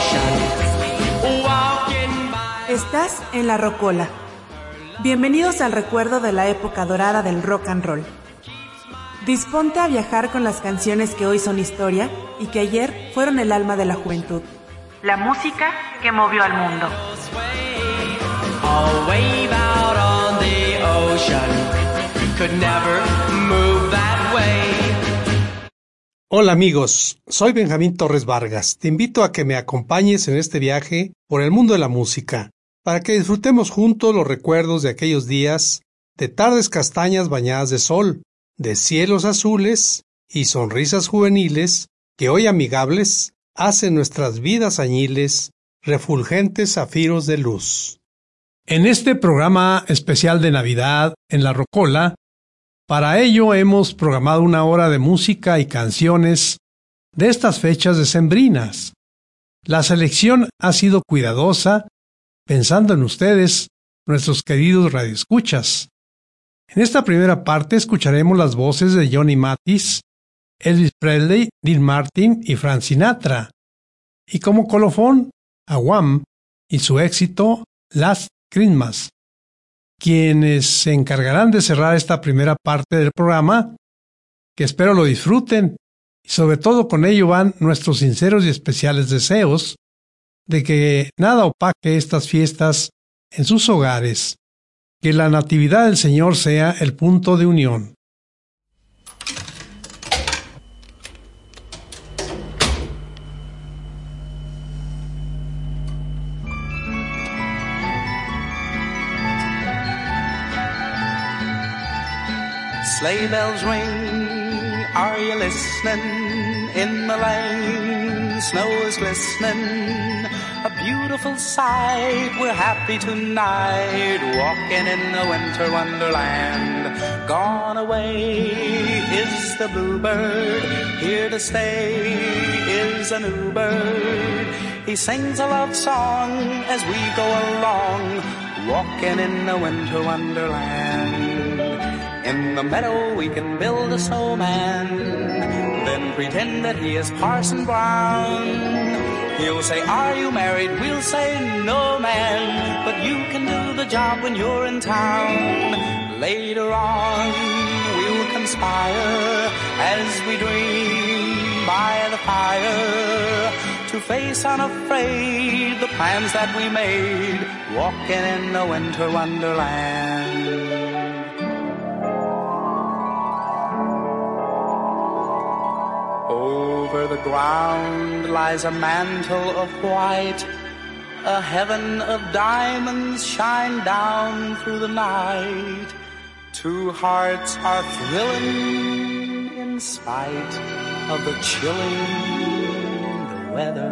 Estás en La Rocola. Bienvenidos al recuerdo de la época dorada del rock and roll. Disponte a viajar con las canciones que hoy son historia y que ayer fueron el alma de la juventud. La música que movió al mundo. Hola amigos, soy Benjamín Torres Vargas. Te invito a que me acompañes en este viaje por el mundo de la música, para que disfrutemos juntos los recuerdos de aquellos días, de tardes castañas bañadas de sol, de cielos azules y sonrisas juveniles que hoy amigables hacen nuestras vidas añiles refulgentes zafiros de luz. En este programa especial de Navidad en La Rocola, para ello hemos programado una hora de música y canciones de estas fechas decembrinas. La selección ha sido cuidadosa, pensando en ustedes, nuestros queridos radioescuchas. En esta primera parte escucharemos las voces de Johnny Mathis, Elvis Presley, Dean Martin y Frank Sinatra, y como colofón a Wham y su éxito Last Christmas, quienes se encargarán de cerrar esta primera parte del programa, que espero lo disfruten, y sobre todo con ello van nuestros sinceros y especiales deseos de que nada opaque estas fiestas en sus hogares, que la Natividad del Señor sea el punto de unión. Sleigh bells ring, are you listening? In the lane, snow is glistening. A beautiful sight, we're happy tonight, walking in the winter wonderland. Gone away is the bluebird, here to stay is a new bird. He sings a love song as we go along, walking in the winter wonderland. In the meadow we can build a snowman, then pretend that he is Parson Brown. He'll say, are you married? We'll say, no man, but you can do the job when you're in town. Later on we'll conspire as we dream by the fire to face unafraid the plans that we made, walking in the winter wonderland. Over the ground lies a mantle of white, a heaven of diamonds shine down through the night. Two hearts are thrilling in spite of the chilling the weather.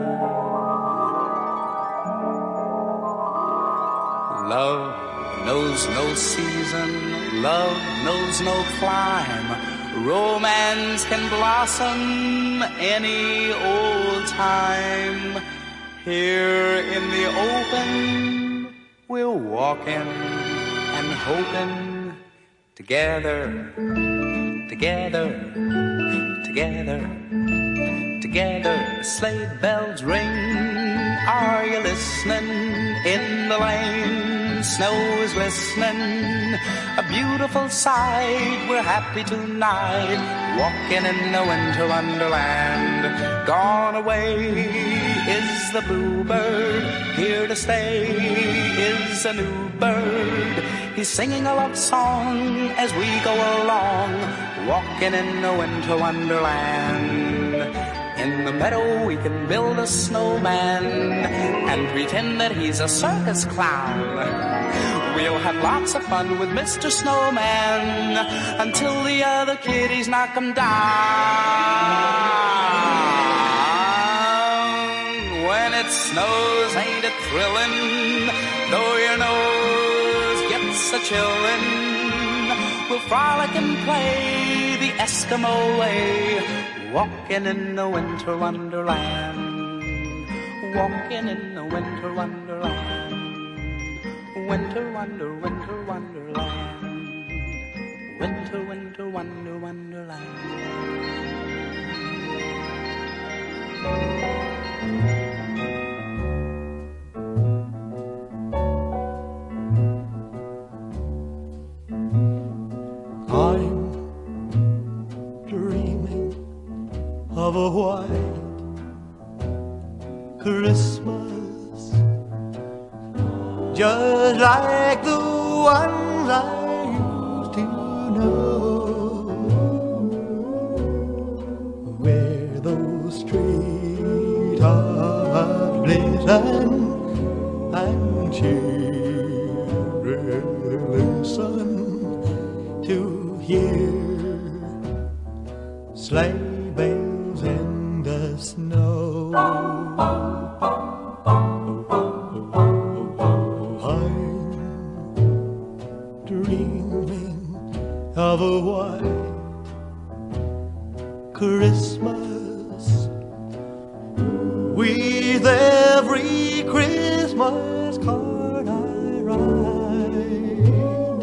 Love knows no season, love knows no clime. Romance can blossom any old time. Here in the open, we're walking and hoping together, together, together, together. Sleigh bells ring, are you listening? In the lane, snow is glistening. A beautiful sight, we're happy tonight, walking in the winter wonderland. Gone away is the bluebird, here to stay is a new bird. He's singing a love song as we go along, walking in the winter wonderland. In the meadow we can build a snowman and pretend that he's a circus clown. We'll have lots of fun with Mr. Snowman until the other kiddies knock him down. When it snows, ain't it thrilling? Though your nose gets a chillin', we'll frolic and play the Eskimo way, walking in the winter wonderland, walking in the winter wonderland. Winter wonder, winter wonderland. Winter, winter, wonder, wonderland. Christmas, just like the ones I used to know, where those treetops glisten and children listen to hear sleigh bells in the snow. I'm dreaming of a white Christmas with every Christmas card I write.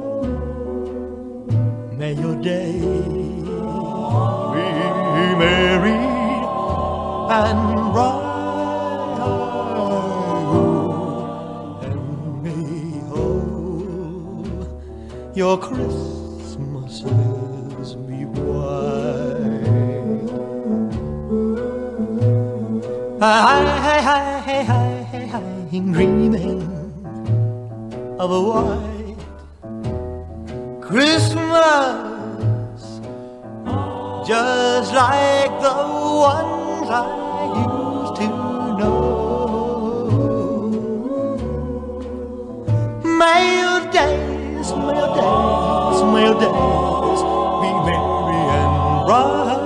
May your day be merry and bright, and may all your Christmases be white. I'm dreaming of a white Christmas, just like the ones I used to know. May your days, may your days, may your days be merry and bright,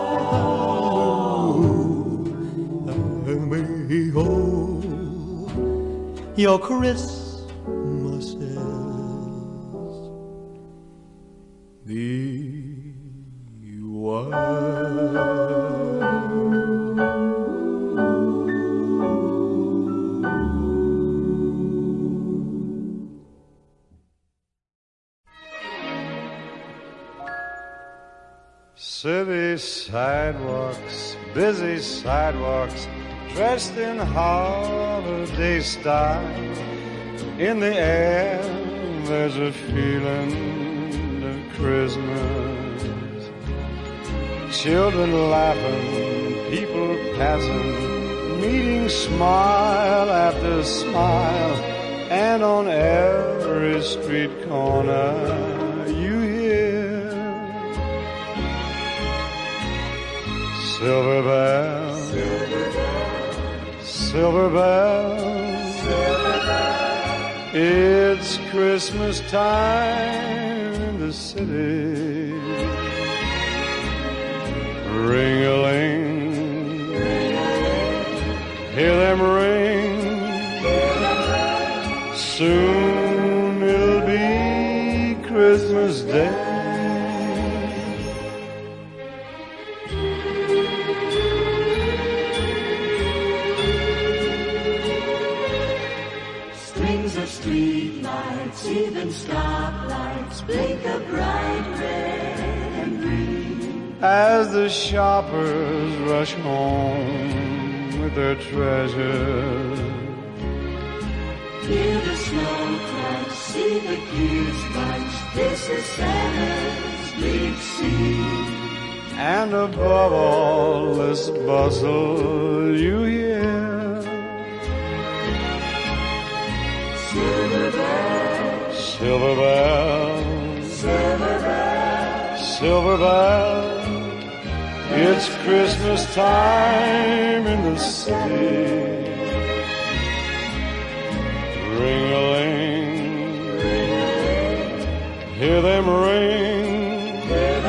and may all your Christmases be white. City sidewalks, busy sidewalks, dressed in holiday style. In the air, there's a feeling of Christmas. Children laughing, people passing, meeting smile after smile, and on every street corner you hear silver bells, silver bells, silver bells. It's Christmas time in the city. Ring-a-ling, hear them ring. Soon it'll be Christmas Day. Strings of street lights, even stoplights, blink a bright red and green. As the shoppers rush home with their treasures, hear the snow crunch, see the kids bunch. This is Santa's big scene. and above all this bustle you hear Silver bells, silver bells, silver bells, silver bells. It's Christmas time in the city. Ring-a-ling, hear them ring.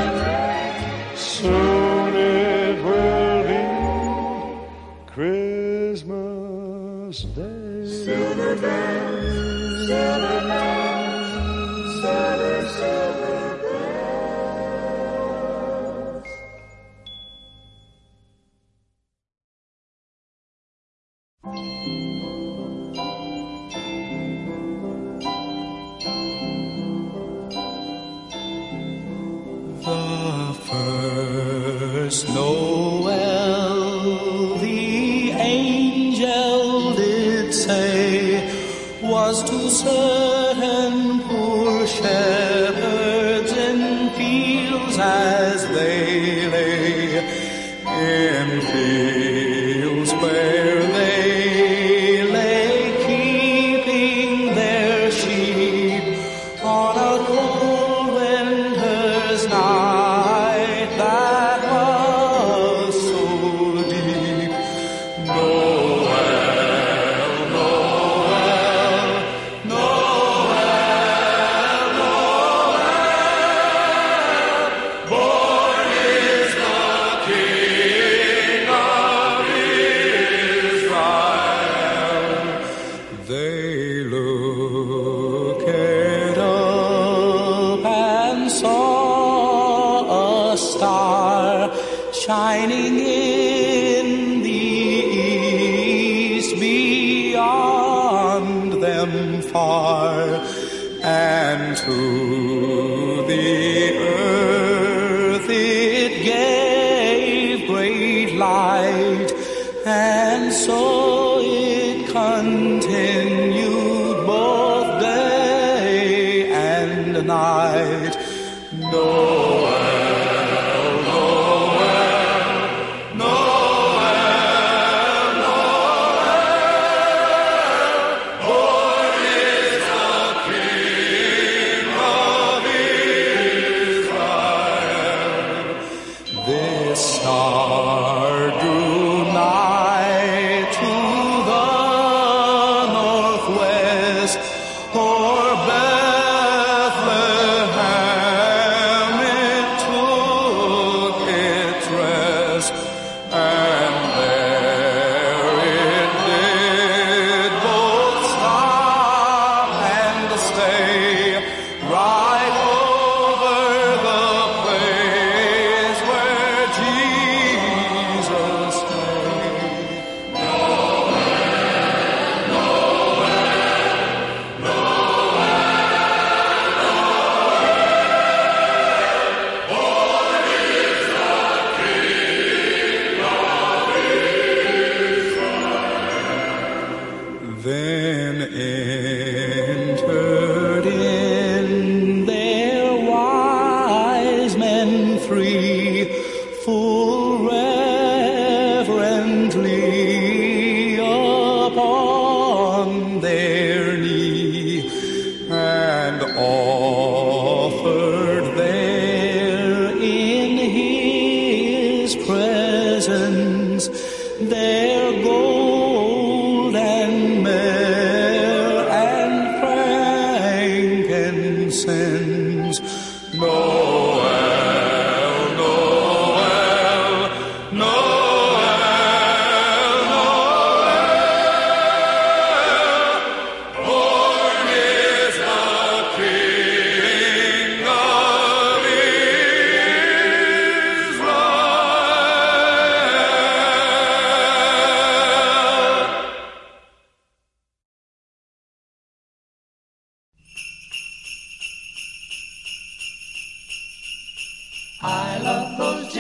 Soon it will be Christmas Day. silver bells, silver bells, silver, silver bells. The first Noel, the angel did say, was to certain poor shepherds in fields as they lay, in fields where them far, and to the earth it gave great light, and so it continued both day and night. Then entered in there wise men three, full reverently upon their knee, and offered there in his presence their gold and myrrh and frankincense. Noel, Noel, Noel, Noel, born is the King of Israel. I love those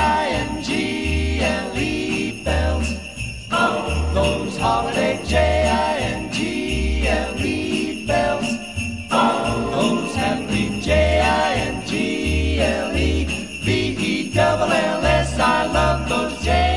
Jingle bells. Oh, those holiday Jingle bells. Oh, those happy Jingle-bells. I love those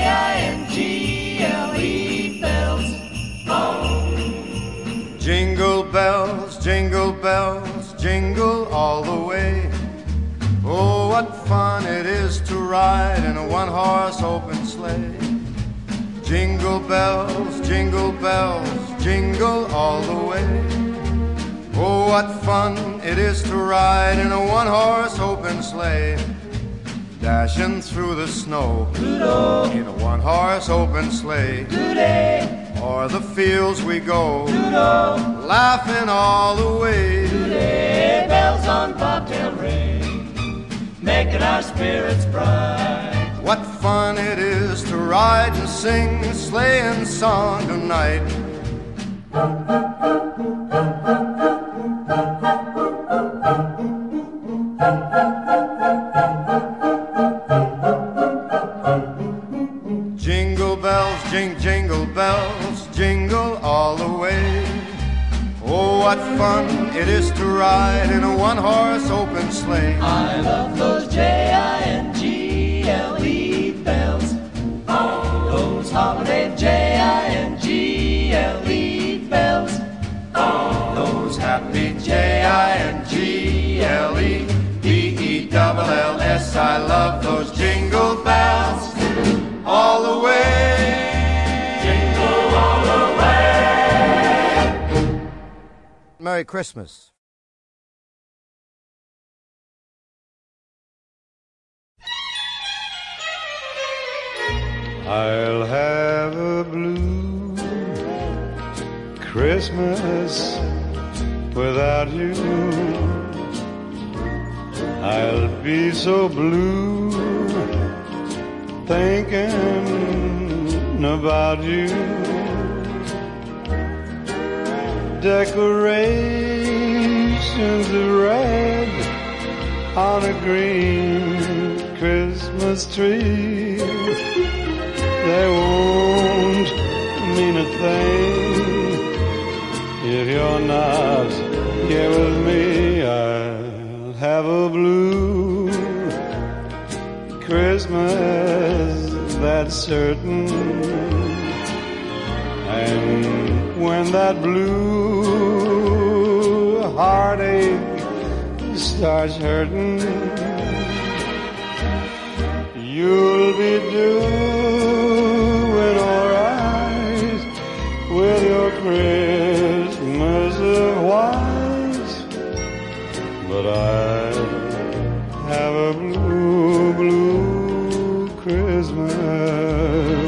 Jingle bells. Oh. Jingle bells, jingle bells, jingle all the way. Oh, what fun it is to ride in a one-horse open sleigh. Jingle bells, jingle all the way. Oh, what fun it is to ride in a one-horse open sleigh. Dashing through the snow Doodle, in a one-horse open sleigh. doody, O'er the fields we go, doodle, laughing all the way. doody, bells on bobtail ring, making our spirits bright. What fun it is to ride and sing a sleighing song tonight. Jingle bells, jingle bells, jingle all the way. Oh, what fun it is to ride in a one-horse open sleigh. I love those Jingle bells. Oh, those holiday Jingle bells. Oh, those happy Jingle-bells. I love those jingle bells all the way. Jingle all the way. Merry Christmas. I'll have a blue Christmas without you. I'll be so blue thinking about you. decorations of red on a green Christmas tree. They won't mean a thing if you're not here with me. I'll have a blue Christmas, that's certain. And when that blue heartache starts hurting, you'll be doing alright with your Christmas of white. But I have a blue, blue Christmas.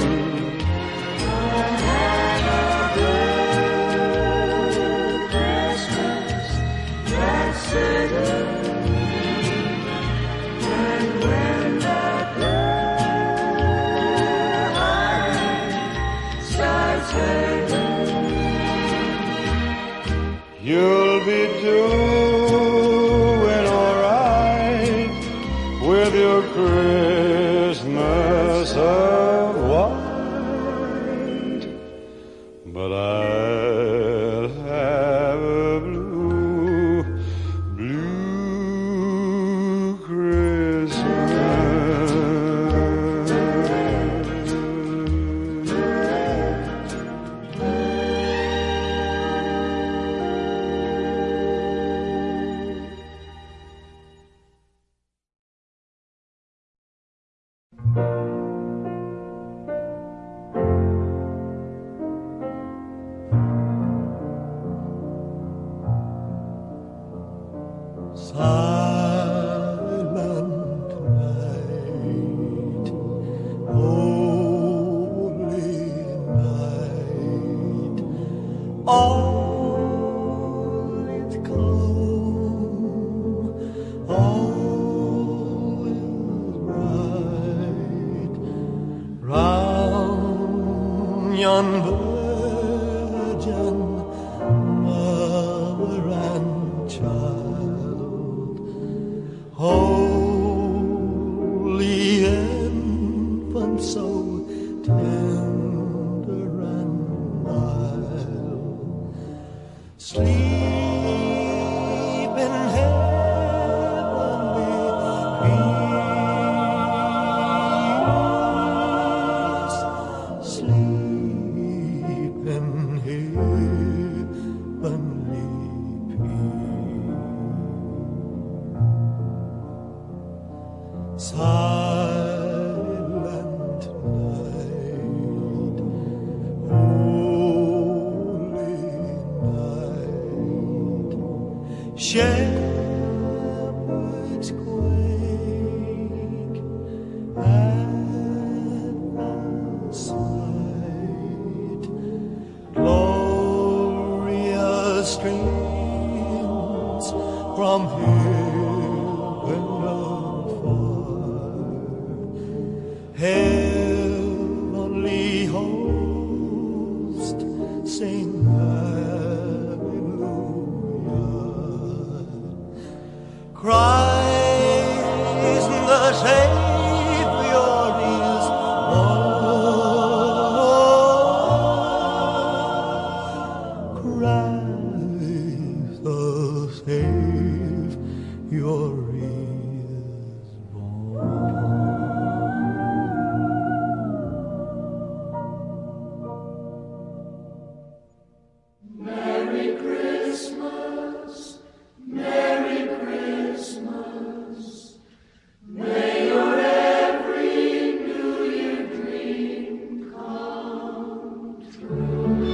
You'll be doing alright with your Christmas of white. But I'll have a blue, blue Christmas. Silent night, holy night, all is calm, all is right. Round yon virgin mother and child, holy infant, so tender and mild, sleep in heavenly peace, sleep in heavenly peace. Silent night, holy night, shepherds quake at the sight, glorious streams from heaven afar, heavenly host sing hallelujah. Christ the Savior is born. Christ the Savior is born. Merry Christmas, Merry Christmas. May your every New Year dream come true.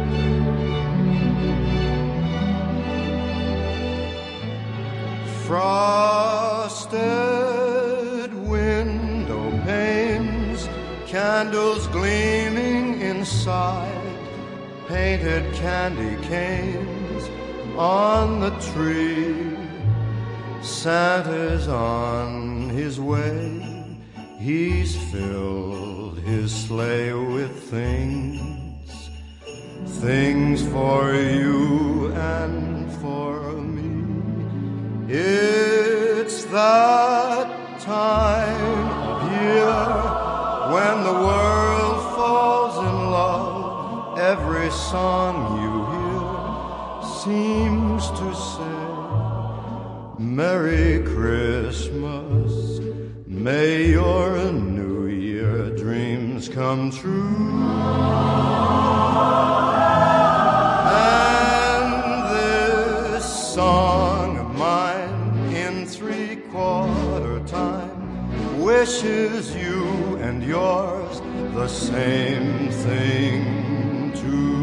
Frosted window panes, candles gleaming inside, painted candy canes on the tree. Santa's on his way, he's filled his sleigh with things for you every song you hear seems to say, Merry Christmas, may your New Year dreams come true. And this song of mine in 3/4 time wishes you and yours the same thing too.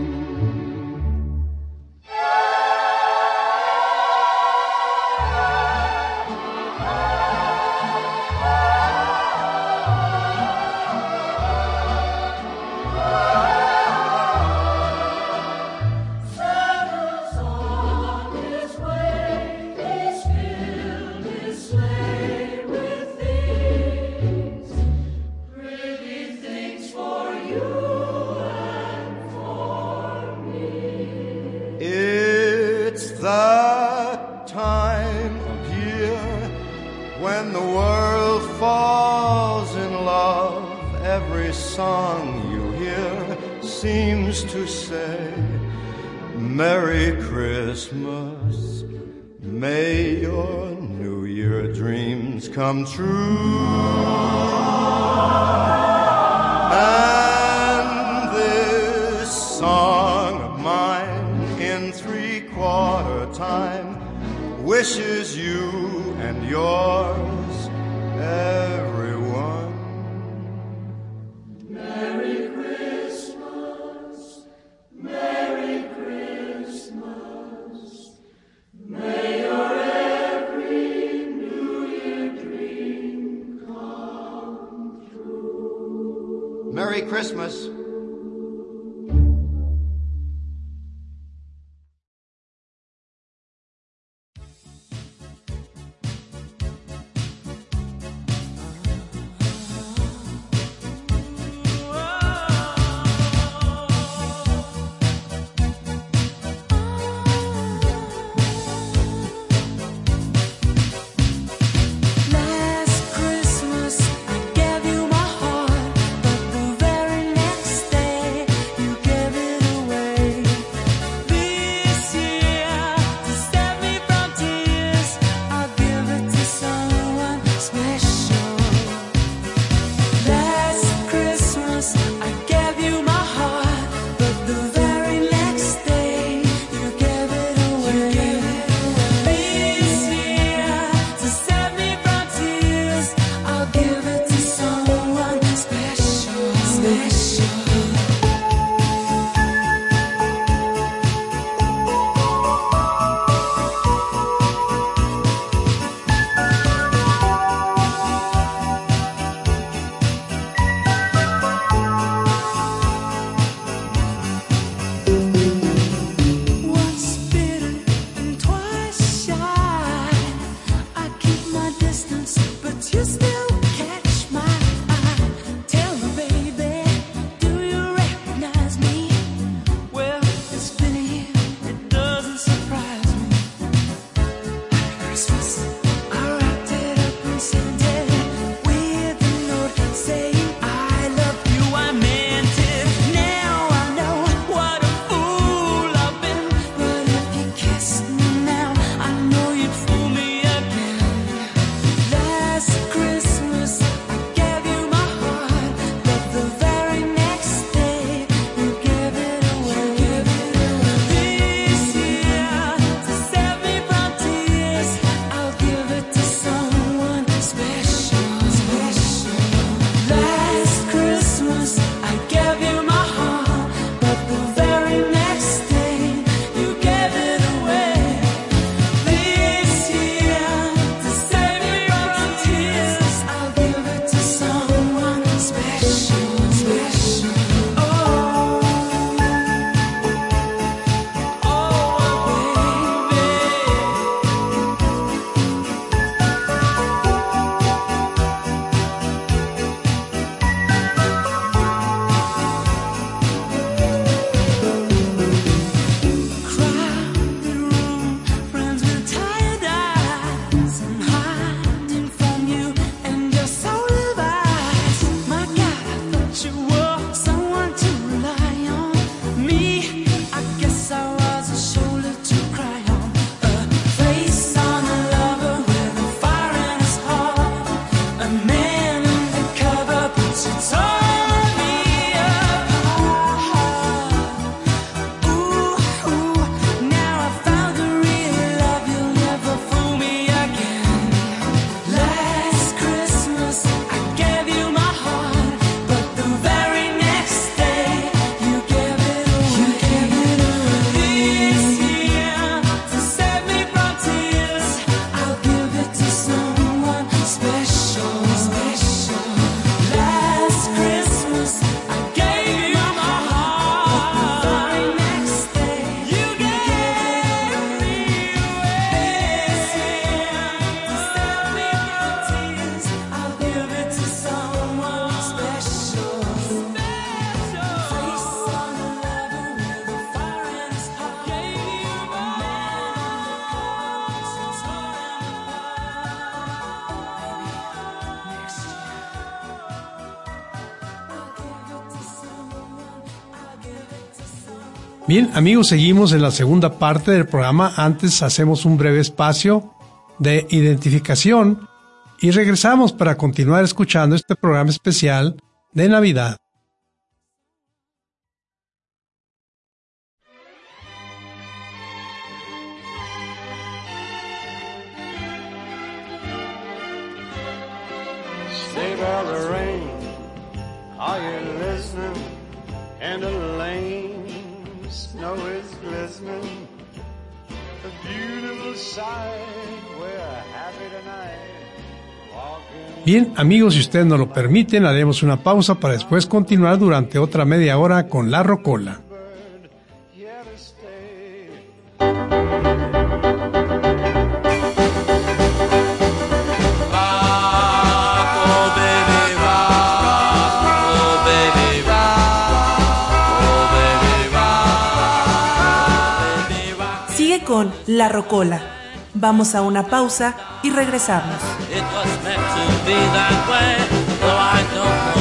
It's that time of year when the world falls in love. Every song you hear seems to say, Merry Christmas, may your New Year dreams come true. And this song of mine in 3/4 time wishes you and yours, everyone, Merry Christmas, Merry Christmas. May your every New Year dream come true. Merry Christmas. Last Christmas I gave you my heart, but the very next Bien, amigos, seguimos en la segunda parte del programa. Antes hacemos un breve espacio de identificación y regresamos para continuar escuchando este programa especial de Navidad. Save all the rain, are you listening? And the lane, snow is glistening. A beautiful sight, we're happy tonight. Walking. Bien, amigos, si ustedes nos lo permiten, haremos una pausa para después continuar durante otra media hora con La Rocola. Here to stay. Sigue con La Rocola. Vamos a una pausa y regresamos. It was meant to be that way, though I don't know